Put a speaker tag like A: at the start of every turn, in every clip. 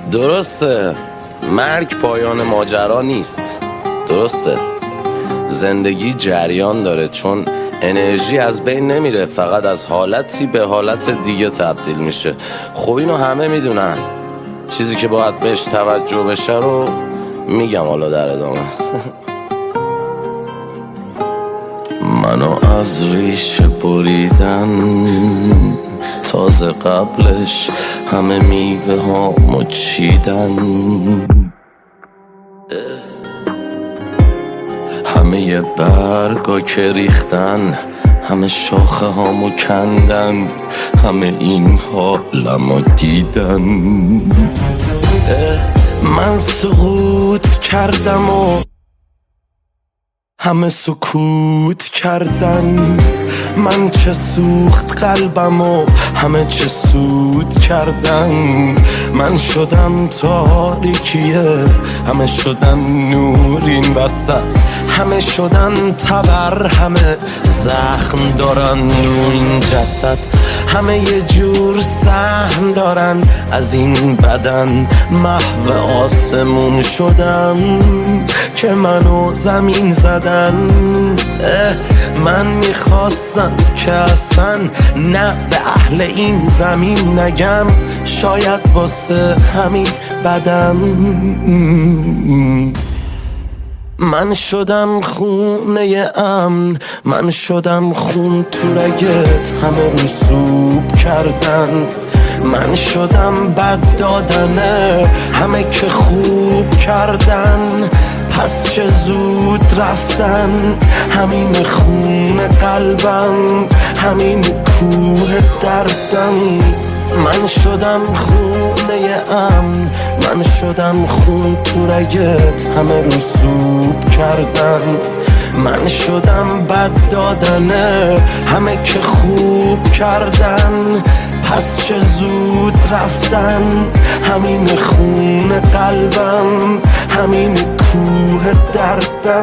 A: درسته مرگ پایان ماجرا نیست، درسته زندگی جریان داره، چون انرژی از بین نمیره، فقط از حالتی به حالت دیگه تبدیل میشه. خب اینو همه میدونن، چیزی که باید بهش توجه بشه رو میگم حالا در ادامه. منو از ریشه بریدن، تازه قبلش همه میوه ها مچیدن، همه یه برگا که ریختن، همه شاخه هامو کندن، همه این حالمو دیدن. من سقوط کردم و همه سکوت کردن، من چه سوخت قلبم و همه چه سود کردن. من شدم تاریکیه، همه شدن نور این وسط، همه شدن تبر، همه زخم دارن رو این جسد، همه یه جور سهم دارن از این بدن. محو آسمون شدم که منو زمین زدن. من میخواستم که اصلا نه به اهل این زمین نگم، شاید واسه همین بدم. من شدم خونه امن، من شدم خون تو رگت، همه رسوب کردن. من شدم بد دادنه، همه که خوب کردن. پس چه زود رفتن، همین خون قلبم، همین کوه دردم. من شدم خونه امن، من شدم خون تو رگت، همه رسوب کردن. من شدم بد دادنه، همه که خوب کردن. پس چه زود رفتن، همین خون قلبم، همین کوه دردم.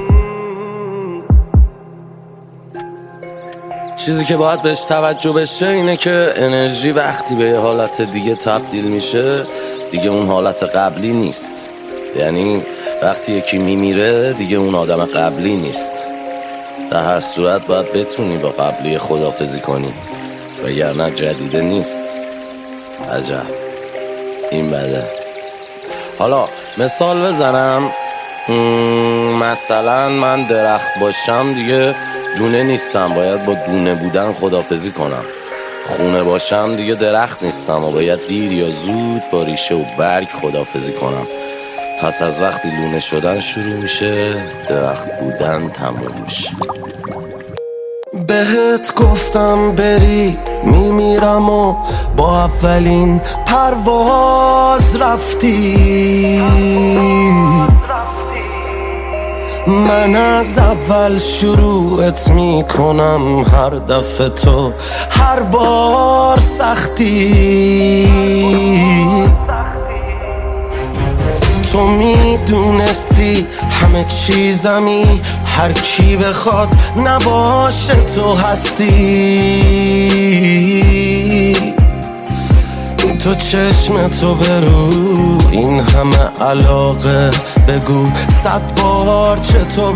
A: چیزی که باید بهش توجه بشه اینه که انرژی وقتی به یه حالت دیگه تبدیل میشه دیگه اون حالت قبلی نیست. یعنی وقتی یکی میمیره دیگه اون آدم قبلی نیست. در هر صورت باید بتونی با قبلی خداحافظی کنی، وگرنه جدیده نیست. عجب این بده. حالا مثال بزنم، مثلا من درخت باشم دیگه دونه نیستم، باید با دونه بودن خداحافظی کنم. خونه باشم دیگه درخت نیستم و باید دیر یا زود با ریشه و برگ خداحافظی کنم. پس از وقتی لونه شدن شروع میشه، درخت بودن تموم میشه. بهت گفتم بری میمیرم و با اولین پرواز رفتی. من از اول شروعت میکنم، هر دفعه تو هر بار سختی. تو میدونستی همه چیزمی، هر کی بخواد نباشه تو هستی. تو چشم تو برو این همه علاقه، بگو 100 بار چطور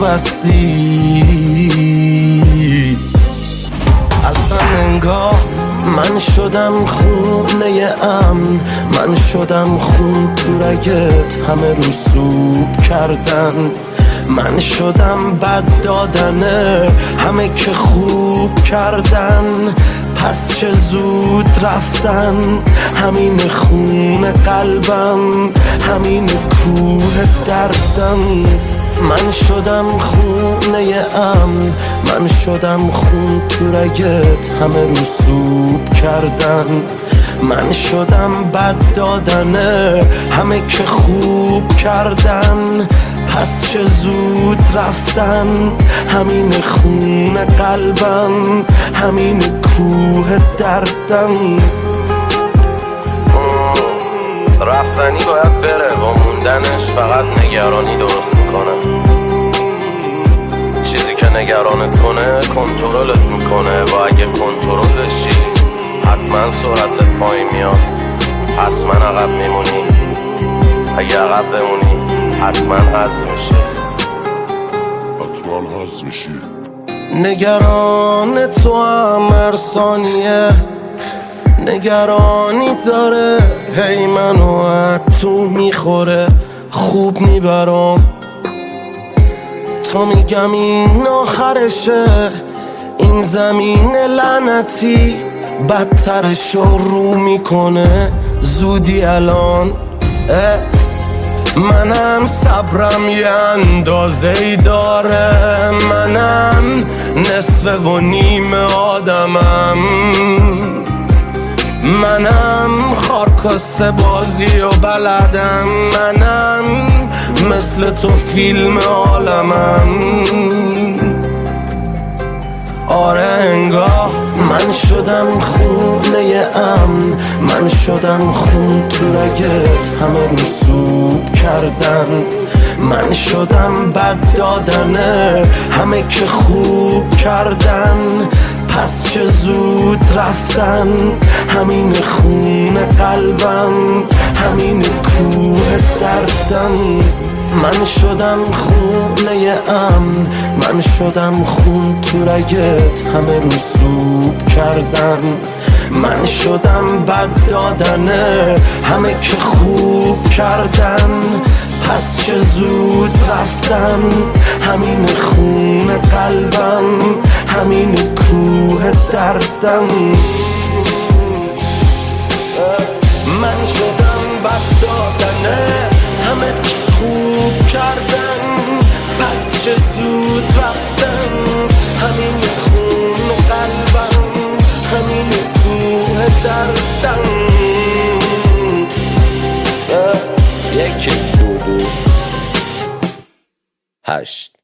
A: بستی. اصلا انگار من شدم خونه امن، من شدم خون تو رگت، همه رسوب کردن. من شدم بد دادنه، همه که خوب کردن. پس چه زود رفتن، همین خون قلبم، همین کوه دردم. من شدم خونه امن، من شدم خون تو رگت، همه رسوب کردن. من شدم بد دادنه، همه که خوب کردن. پس چه زود رفتن، همین خون قلبم، همین کوه دردم. رفتنی باید بره، با موندنش فقط نگرانی درست میکنه. چیزی که نگرانت کنه کنترلت میکنه و اگه کنترلشی حتما سرعتت پایین میاد. حتما عقب میمونی، اگه عقب بمونی حتما حذف میشی. نگران تو هم هر ثانیه، نگرانی داره هی منو از تو میخوره. خوب میبرم تو میگم این آخرشه، این زمین لعنتی بدترشو رو میکنه زودی الان. منم صبرم یه اندازه‌ای داره، منم نصف و نیم آدمم، منم خارکاسته بازی و بلدم، منم مثل تو فیلم عالمم. آره انگار من شدم خونه امن، من شدم خون تو رگت همه رو سوب کردن، من شدم بد دادنه همه که خوب کردن. پس چه زود رفتن، همین خون قلبم، همین کوه دردم. من شدم خونه امن، من شدم خون تو رگت همه رو سوب کردن، من شدم بد دادنه همه که خوب کردن. پس چه زود رفتن، همین خون قلبم، همین کوه دردم. من شدم بد دادنه همه که خوب کردن، پس چه زود رفتن، همین خون قلبم، همین کوه دردم. یک دو 8